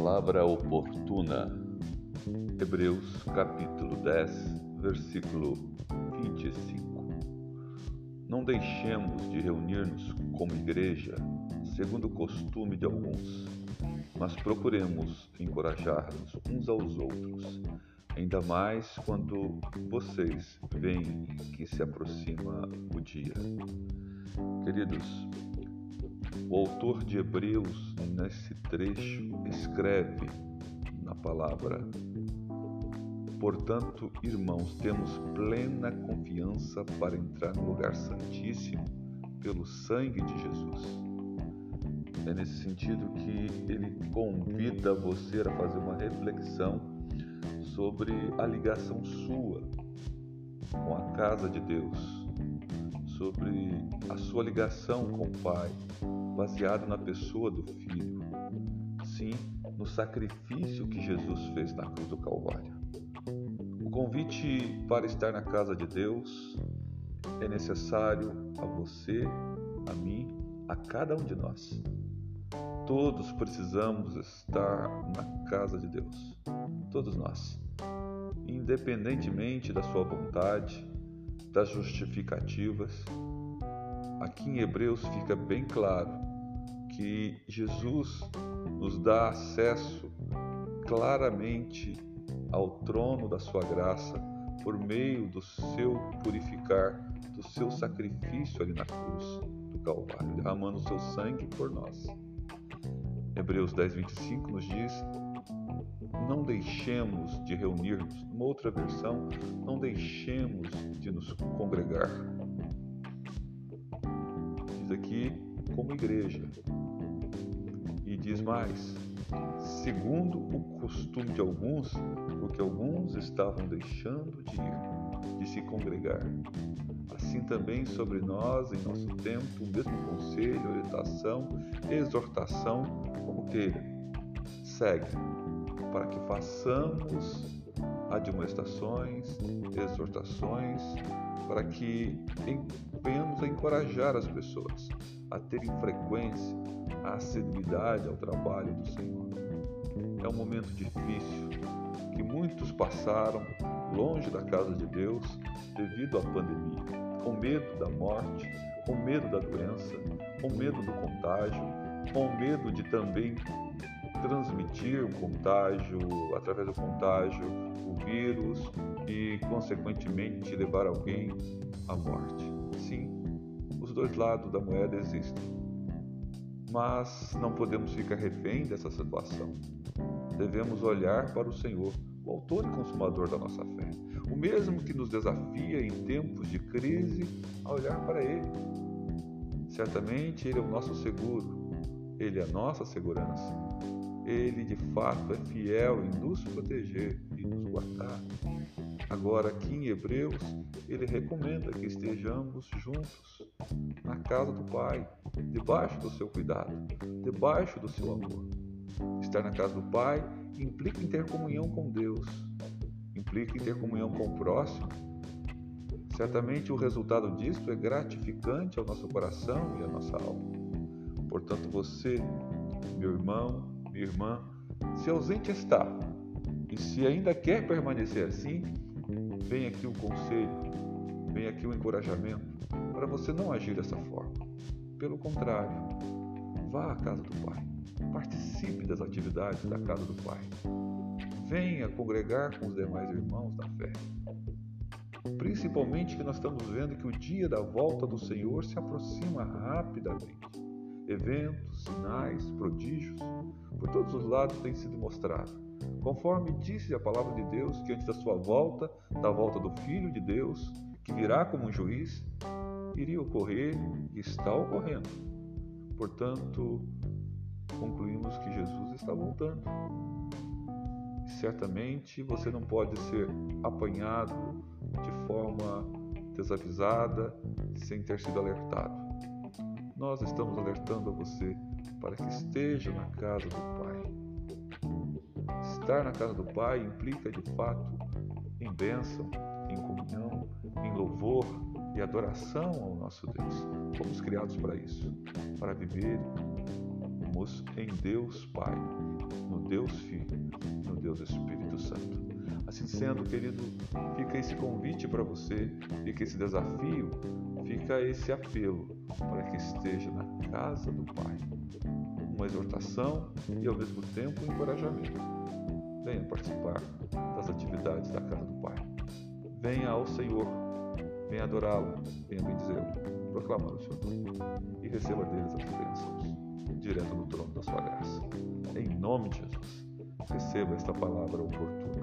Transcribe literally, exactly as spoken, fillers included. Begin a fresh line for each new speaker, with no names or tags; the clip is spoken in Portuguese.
Palavra oportuna. Hebreus capítulo dez, versículo vinte e cinco. Não deixemos de reunir-nos como igreja, segundo o costume de alguns, mas procuremos encorajar-nos uns aos outros, ainda mais quando vocês veem que se aproxima o dia. Queridos, o autor de Hebreus, nesse trecho, escreve na palavra: portanto, irmãos, temos plena confiança para entrar no lugar santíssimo pelo sangue de Jesus. É nesse sentido que ele convida você a fazer uma reflexão sobre a ligação sua com a casa de Deus, sobre a sua ligação com o Pai, baseado na pessoa do Filho, sim, no sacrifício que Jesus fez na cruz do Calvário. O convite para estar na casa de Deus é necessário a você, a mim, a cada um de nós. Todos precisamos estar na casa de Deus, todos nós, independentemente da sua vontade, das justificativas. Aqui em Hebreus fica bem claro que Jesus nos dá acesso claramente ao trono da sua graça por meio do seu purificar, do seu sacrifício ali na cruz do Calvário, derramando o seu sangue por nós. Hebreus dez, vinte e cinco nos diz: não deixemos de reunir-nos. Numa outra versão, não deixemos de nos congregar. Diz aqui, como igreja. E diz mais: segundo o costume de alguns, porque alguns estavam deixando de ir, de se congregar. Assim também sobre nós, em nosso tempo, o mesmo conselho, orientação, exortação, como queira, segue, para que façamos admoestações, exortações, para que venhamos a encorajar as pessoas a terem frequência, a assiduidade ao trabalho do Senhor. É um momento difícil que muitos passaram longe da casa de Deus devido à pandemia, com medo da morte, com medo da doença, com medo do contágio, com medo de também transmitir o contágio, através do contágio, o vírus e, consequentemente, levar alguém à morte. Sim, os dois lados da moeda existem, mas não podemos ficar refém dessa situação. Devemos olhar para o Senhor, o autor e consumador da nossa fé, o mesmo que nos desafia em tempos de crise a olhar para Ele. Certamente Ele é o nosso seguro, Ele é a nossa segurança. Ele, de fato, é fiel em nos proteger e nos guardar. Agora, aqui em Hebreus, ele recomenda que estejamos juntos na casa do Pai, debaixo do seu cuidado, debaixo do seu amor. Estar na casa do Pai implica em ter comunhão com Deus, implica em ter comunhão com o próximo. Certamente o resultado disso é gratificante ao nosso coração e à nossa alma. Portanto, você, meu irmão, minha irmã, se ausente está, e se ainda quer permanecer assim, vem aqui o conselho, vem aqui o encorajamento para você não agir dessa forma. Pelo contrário, vá à casa do Pai, participe das atividades da casa do Pai, venha congregar com os demais irmãos da fé. Principalmente que nós estamos vendo que o dia da volta do Senhor se aproxima rapidamente. Eventos, sinais, prodígios, por todos os lados têm sido mostrados. Conforme disse a palavra de Deus, que antes da sua volta, da volta do Filho de Deus, que virá como um juiz, iria ocorrer e está ocorrendo. Portanto, concluímos que Jesus está voltando. E certamente você não pode ser apanhado de forma desavisada, sem ter sido alertado. Nós estamos alertando a você para que esteja na casa do Pai. Estar na casa do Pai implica, de fato, em bênção, em comunhão, em louvor e adoração ao nosso Deus. Fomos criados para isso, para viver cremos em Deus Pai, no Deus Filho, no Deus Espírito Santo. Assim sendo, querido, fica esse convite para você, fica esse desafio, fica esse apelo para que esteja na casa do Pai. Uma exortação e, ao mesmo tempo, um encorajamento. Venha participar das atividades da casa do Pai. Venha ao Senhor, venha adorá-lo, venha bendizê-lo, proclamando o seu nome e receba deles as bênçãos, direto no trono da sua graça. Em nome de Jesus, receba esta palavra oportuna.